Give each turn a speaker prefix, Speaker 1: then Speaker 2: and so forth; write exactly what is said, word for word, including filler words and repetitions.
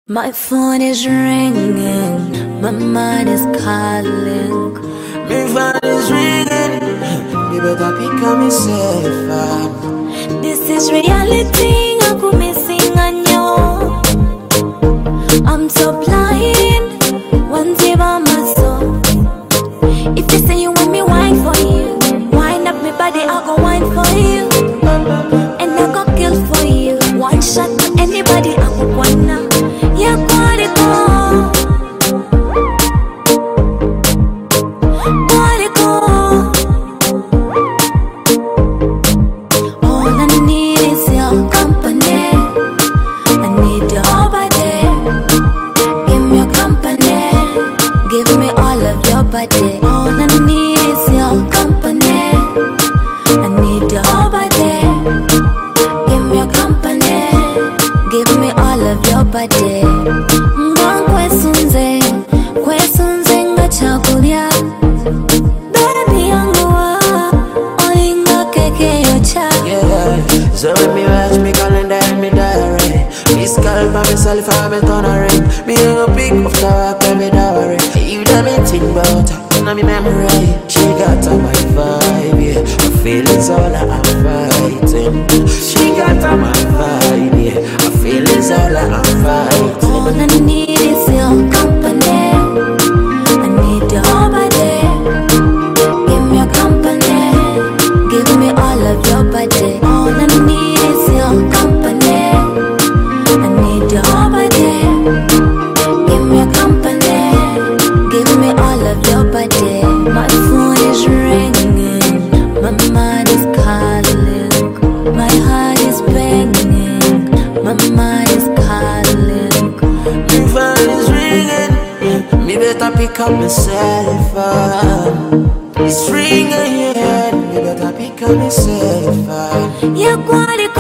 Speaker 1: My phone is ringing, my mind is calling.
Speaker 2: My phone is ringing, you better pick up myself.
Speaker 1: This is reality, aku missing on you. I'm so blind, one day by my soul. If you say you want me, wine for you. Wind up my body, I'll go wine for you. And I go kill for you. One shot to anybody, I will wanna. Yeah, body go, body go. All I need is your company. I need your body. Give me your company. Give me all of your body. All I need is your company. I need your body. Give me your company. Give me all of your body. Kwesunze, kwesunze ngachakulya. Baby yangu wa, olinga keke yocha.
Speaker 2: Yeah, so when me watch me calendar and me diary, me scalp on myself and me turn a ring. Me a pick up the rock and me diary. You done me think about her, now me memory. She got on my vibe, yeah. Her feelings all I'm fighting. She got on my vibe, yeah. Her feelings all I'm fighting.
Speaker 1: All I need is your company. I need your body. Give me your company. Give me all of your body. All I need is your company. I need your body. Give me your company. Give me all of your body. My phone is ringing. My mind is calling. My heart is banging. My mind is calling.
Speaker 2: My phone is ringing, me better pick up myself up. It's ringing, yeah, me better pick up myself up.
Speaker 1: Yeah,